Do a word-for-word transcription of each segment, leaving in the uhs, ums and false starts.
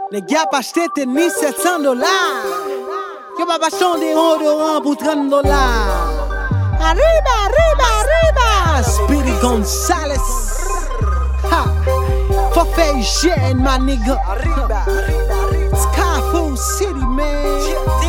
Les gars pas acheté tennis sept cents dollars. Yo pas acheté des odorants pour trente dollars. Arriba, arriba, arriba. Speedy Gonzales. Ha. For face chain, my nigga. Arriba, arriba, arriba. Skyfall City, man.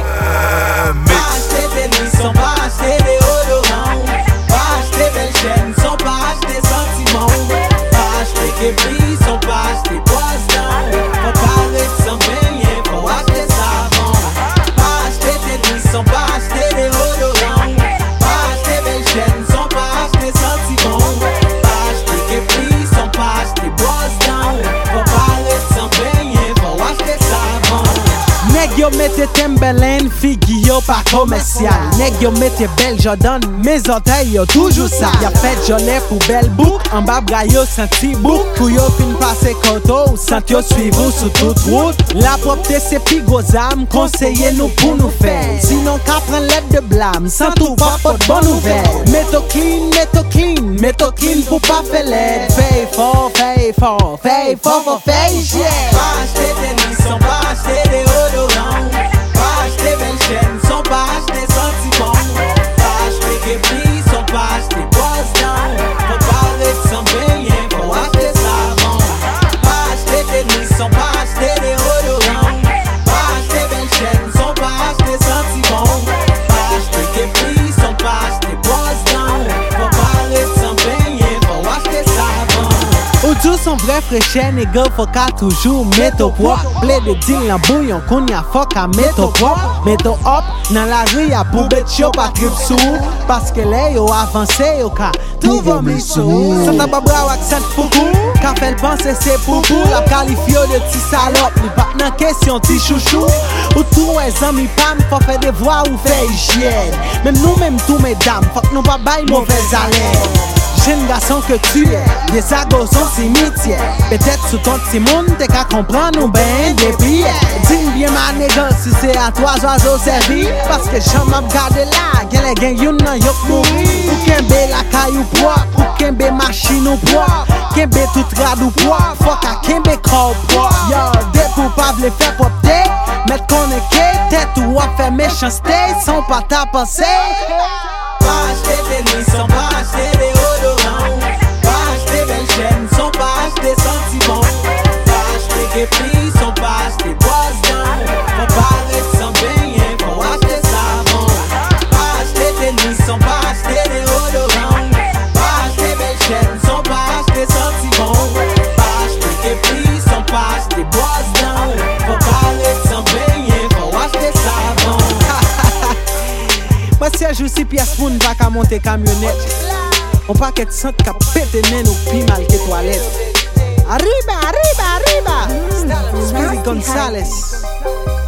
Pas acheter tennis, on pas acheter des odorants. Pas acheter belles chaînes, on pas acheter sentiments. Pas acheter Kevin, on pas acheter poisson. Faut parler sans payer, faut acheter savon. Pas acheter tennis, on pas acheter des odorants. Pas acheter belles chaînes, on pas acheter sentiments. Pas acheter Kevin, on pas acheter poisson. Faut parler sans payer, faut acheter savon. Nèg yo mette Timberland, figi yo pas commercial. Nèg yo mette belle Jordan, mes orteils yo toujours ça. Y'a fait jolet pour belle bouc, en bas bras yo senti bouc. Pour yo fin passer koto, sant yo suivre sur toute route. La propreté c'est pi gros âme, conseillez nous pour nous faire. Sinon qu'à prendre l'aide de blâme, sans tout pas pas de bonne nouvelle. Mettez clean, mettez clean, mettez clean pour pas faire l'aide. Fais fort, fais fort, fais fort, fort, fais yeah. Pas acheter tennis, on pas acheter des odorants. Pas acheter belles chaînes, on pas acheter sentiments. Pas acheter Kevin, on pas acheter poisson. Faut parler sans payer, faut acheter savon. Pas acheter tennis, on pas acheter des odorants. Pas acheter belles chaînes, on pas acheter sentiments. Pas acheter Kevin, on pas acheter poisson. Faut parler sans payer, faut acheter savon. Ou tous son vrai fraîche, nègre, faut qu'à toujours mettre au propre. Blé de deal en bouillon, qu'on y a faut qu'à mettre au propre. Mettre au hop, dans la rue y'a pour bête yo pas trip sous. Parce que là yo avancé yo ka tout va mis sous. Santa Barbara ou accent foukou, qu'a fait le penser c'est poupou. La qualifio de ti salope, ni pas nan question ti chouchou. Ou tout les amis pam, faut faire des voix ou faire hygiène. Même nous même tous mesdames, faut que nous pas bail mauvaise haleine. Jeune garçon que tu es, des agos sont cimetière. Peut-être sous ton petit monde, t'es qu'à comprendre ou ben des billets. Dis-moi bien ma nègre, si c'est à toi oiseaux servis. Parce que j'en m'ab gardé là, qu'elle est gagne yon nan yok mouri. Ou qu'un bé la caille ou propre, ou qu'un bé machine ou propre. Qu'un bé tout rad ou propre, faut qu'à qu'un bé corps propre. Yo, des pour pas v'le faire propter, mettre qu'on est qu'est, tête ou à faire méchanceté, sans pas ta pensée. Pas acheter tennis, on pas acheter des odorants. Pas acheter belles chaînes, on pas acheter sentiments. Pas acheter Kevin, on pas acheter poisson. Faut parler sans payer, faut acheter savon. Pas acheter tennis, on pas acheter des odorants. Pas acheter belles chaînes, on pas acheter sentiments. Pas acheter Kevin, on pas acheter poisson. Faut parler sans payer, faut acheter savon. Moi si je joue six pièces pour ne pas monter camionnette. On paquet de sang qui a pété nen ou pi mal que toilette. Arriba, arriba, arriba. Speedy Gonzales.